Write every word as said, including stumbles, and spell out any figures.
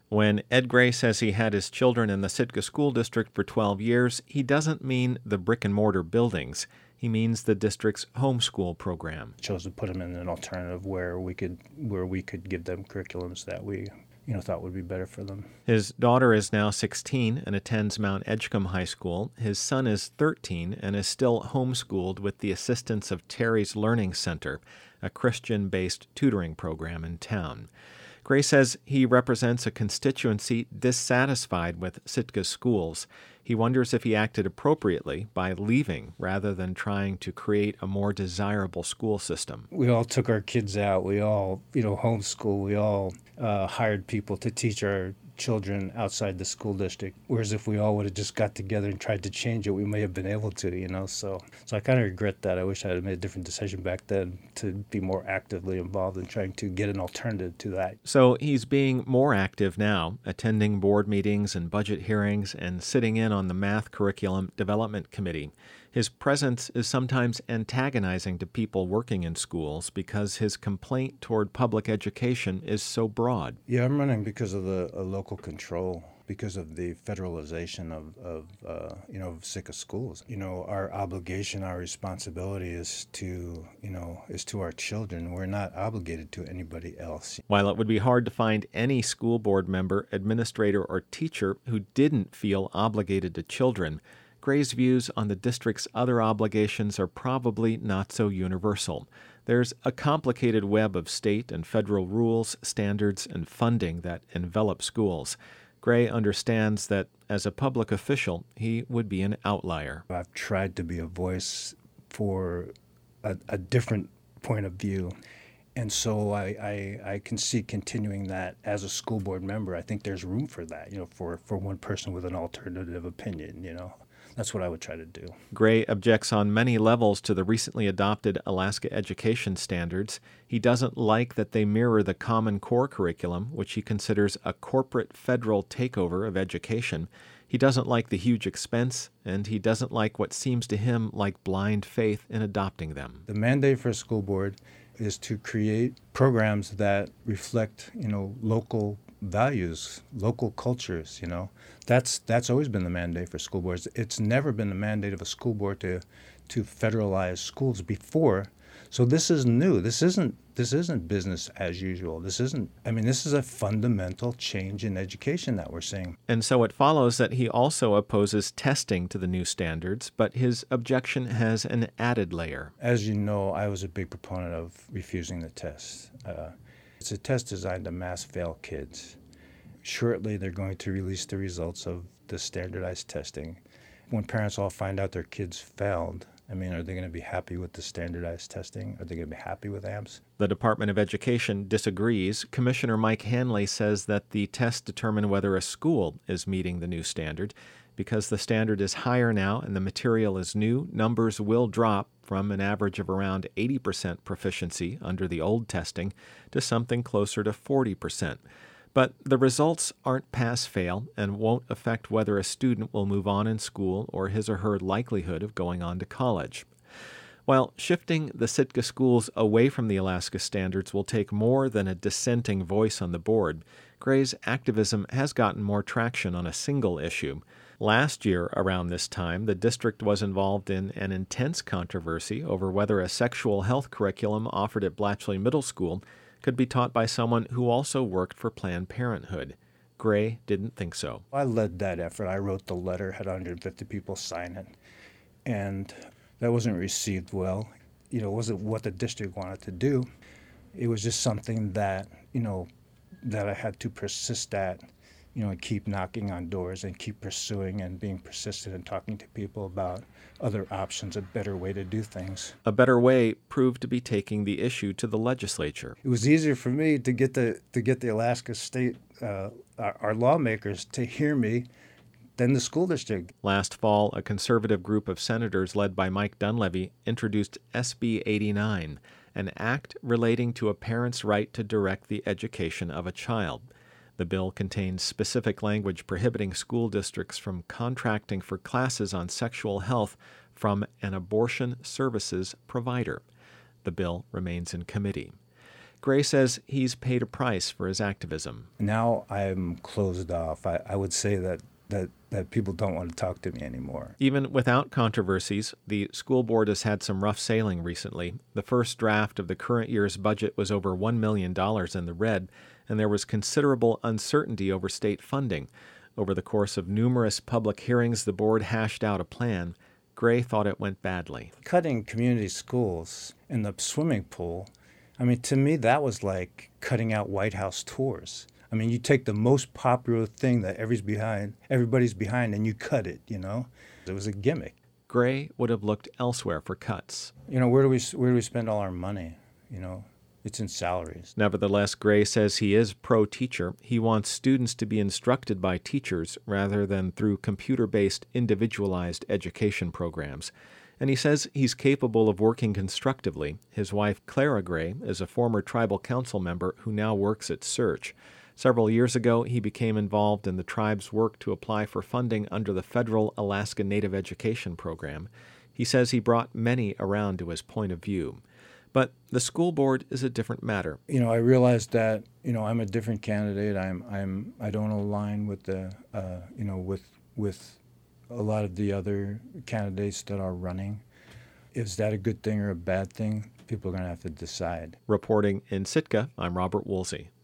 When Ed Gray says he had his children in the Sitka School District for twelve years, he doesn't mean the brick-and-mortar buildings. He means the district's homeschool program. Chose to put them in an alternative where we could where we could give them curriculums that we you know, thought would be better for them. His daughter is now sixteen and attends Mount Edgecombe High School. His son is thirteen and is still homeschooled with the assistance of Terry's Learning Center, a Christian-based tutoring program in town. Gray says he represents a constituency dissatisfied with Sitka's schools. He wonders if he acted appropriately by leaving rather than trying to create a more desirable school system. We all took our kids out. We all, you know, homeschool. We all uh, hired people to teach our children outside the school district. Whereas if we all would have just got together and tried to change it, we may have been able to, you know. So so I kind of regret that. I wish I had made a different decision back then to be more actively involved in trying to get an alternative to that. So he's being more active now, attending board meetings and budget hearings and sitting in on the Math Curriculum Development Committee. His presence is sometimes antagonizing to people working in schools because his complaint toward public education is so broad. Yeah, I'm running because of the uh, local control, because of the federalization of, of uh, you know, of Sitka schools. You know, our obligation, our responsibility is to, you know, is to our children. We're not obligated to anybody else. While it would be hard to find any school board member, administrator, or teacher who didn't feel obligated to children, Gray's views on the district's other obligations are probably not so universal. There's a complicated web of state and federal rules, standards, and funding that envelop schools. Gray understands that, as a public official, he would be an outlier. I've tried to be a voice for a, a different point of view. And so I, I, I can see continuing that as a school board member. I think there's room for that, you know, for, for one person with an alternative opinion, you know. That's what I would try to do. Gray objects on many levels to the recently adopted Alaska education standards. He doesn't like that they mirror the Common Core curriculum, which he considers a corporate federal takeover of education. He doesn't like the huge expense, and he doesn't like what seems to him like blind faith in adopting them. The mandate for a school board is to create programs that reflect, you know, local values, local cultures, you know. That's that's always been the mandate for school boards. It's never been the mandate of a school board to to federalize schools before. So this is new. This isn't this isn't business as usual. This isn't I mean, this is a fundamental change in education that we're seeing. And so it follows that he also opposes testing to the new standards, but his objection has an added layer. As you know, I was a big proponent of refusing the test. Uh, it's a test designed to mass fail kids. Shortly, they're going to release the results of the standardized testing. When parents all find out their kids failed, I mean, are they going to be happy with the standardized testing? Are they going to be happy with A M S? The Department of Education disagrees. Commissioner Mike Hanley says that the tests determine whether a school is meeting the new standard. Because the standard is higher now and the material is new, numbers will drop from an average of around eighty percent proficiency under the old testing to something closer to forty percent. But the results aren't pass-fail and won't affect whether a student will move on in school or his or her likelihood of going on to college. While shifting the Sitka schools away from the Alaska standards will take more than a dissenting voice on the board, Gray's activism has gotten more traction on a single issue. Last year, around this time, the district was involved in an intense controversy over whether a sexual health curriculum offered at Blatchley Middle School could be taught by someone who also worked for Planned Parenthood. Gray didn't think so. I led that effort. I wrote the letter, had one hundred fifty people sign it, and that wasn't received well. You know, it wasn't what the district wanted to do. It was just something that, you know, that I had to persist at, you know, and keep knocking on doors and keep pursuing and being persistent and talking to people about other options, a better way to do things. A better way proved to be taking the issue to the legislature. It was easier for me to get the to get the Alaska State, uh, our, our lawmakers, to hear me than the school district. Last fall, a conservative group of senators led by Mike Dunleavy introduced S B eighty-nine, an act relating to a parent's right to direct the education of a child. The bill contains specific language prohibiting school districts from contracting for classes on sexual health from an abortion services provider. The bill remains in committee. Gray says he's paid a price for his activism. Now I'm closed off. I, I would say that, that, that people don't want to talk to me anymore. Even without controversies, the school board has had some rough sailing recently. The first draft of the current year's budget was over one million dollars in the red, and there was considerable uncertainty over state funding. Over the course of numerous public hearings, the board hashed out a plan. Gray thought it went badly. Cutting community schools and the swimming pool, I mean, to me, that was like cutting out White House tours. I mean, you take the most popular thing that everybody's behind, everybody's behind, and you cut it, you know? It was a gimmick. Gray would have looked elsewhere for cuts. You know, where do we where do we spend all our money, you know? It's in salaries. Nevertheless, Gray says he is pro-teacher. He wants students to be instructed by teachers rather than through computer-based individualized education programs. And he says he's capable of working constructively. His wife, Clara Gray, is a former tribal council member who now works at Search. Several years ago, he became involved in the tribe's work to apply for funding under the federal Alaska Native Education Program. He says he brought many around to his point of view. But the school board is a different matter. You know, I realized that, you know, I'm a different candidate. I'm, I'm, I don't align with the, uh, you know, with, with a lot of the other candidates that are running. Is that a good thing or a bad thing? People are going to have to decide. Reporting in Sitka, I'm Robert Woolsey.